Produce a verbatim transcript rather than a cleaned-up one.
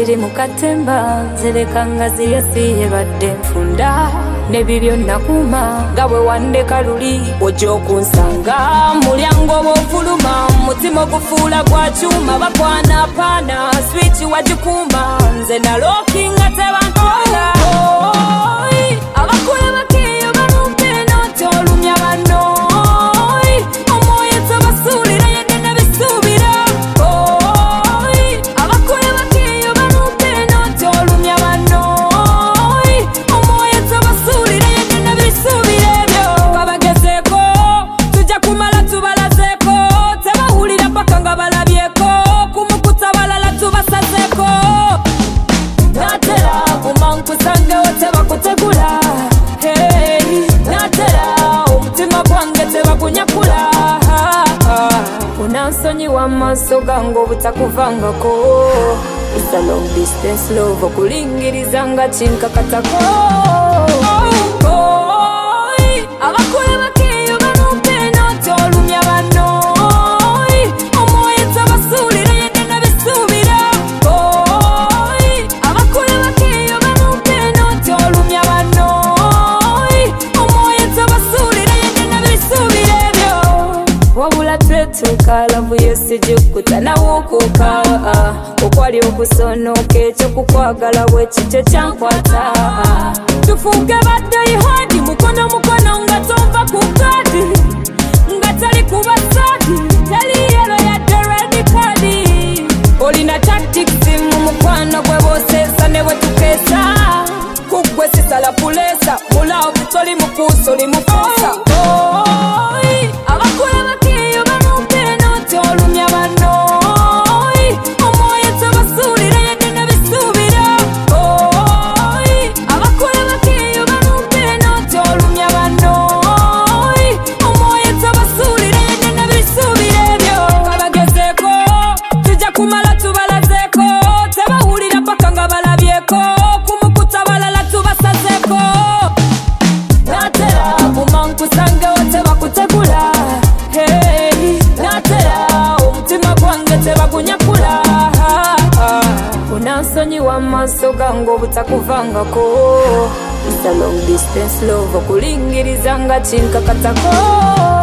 ziri mu katemba zireka ziyasiye badde nfunda nebibyo nakuma nga bwe wandeka luli ojja okunsanga mulyango bw'ofuluma mutima gufuula gwa kyuma bakwanapana switch wagikuuma nze naloki nga tebankola abakula bakeyo balumpe noti olumya banno omwoyo tebasuulira yedde nebisuubira abakula bakeyo balumpe noti olumya banno omwoyo tebasuulira yedde nebisuubira ebyo kabagezeeko tujja kumala tubalazeeko tebawulira paka nga balabyeko kumukuta balala tubasazeeko natera kumankusangewo tebakutegula natera omutima gwange tebagunyakula unansonyiwa amaaso gange obutakuvangako It's a long distance love okulingiriza nga kinkakatako abakula bakeyo balumpe noti olumya banno omwoyo tebasuulira yedde nebisuubira abakula bakeyo balumpe noti olumya banno omwoyo tebasuulira yedde nebisuubira ebyo wabula twetuuka lavu yesijikuta nawukuuka okwali okusonoka ekyo kukwagala bwekikyo kyankwata tufuuke baddayihandi mukono mukono nga tonva ku kadi nga tali kuba sadi tali yelo yadde redi kadi olina tactics mu mukwano gwe boseesa ne bwe tukeesa kuggwe sisala puleesa mulavu toli mukuusa oli mufuusa abakula bakeyo balumpe noti olumya banno omwoyo tebasuulira yedde nebisuubira abakula bakeyo balumpe noti olumya banno omwoyo tebasuulira yedde nebisuubira ebyo kabagezeeko tujja kumala tubalazeeko tebawulira paka nga balabyeko kumukuta balala tubasazeeko natera kumankusangewo tebakutegula natera omutima gwange tebagunyakula unansonyiwa amaaso gange obutakuvangako It's a long distance love okulingiriza nga kinkakatako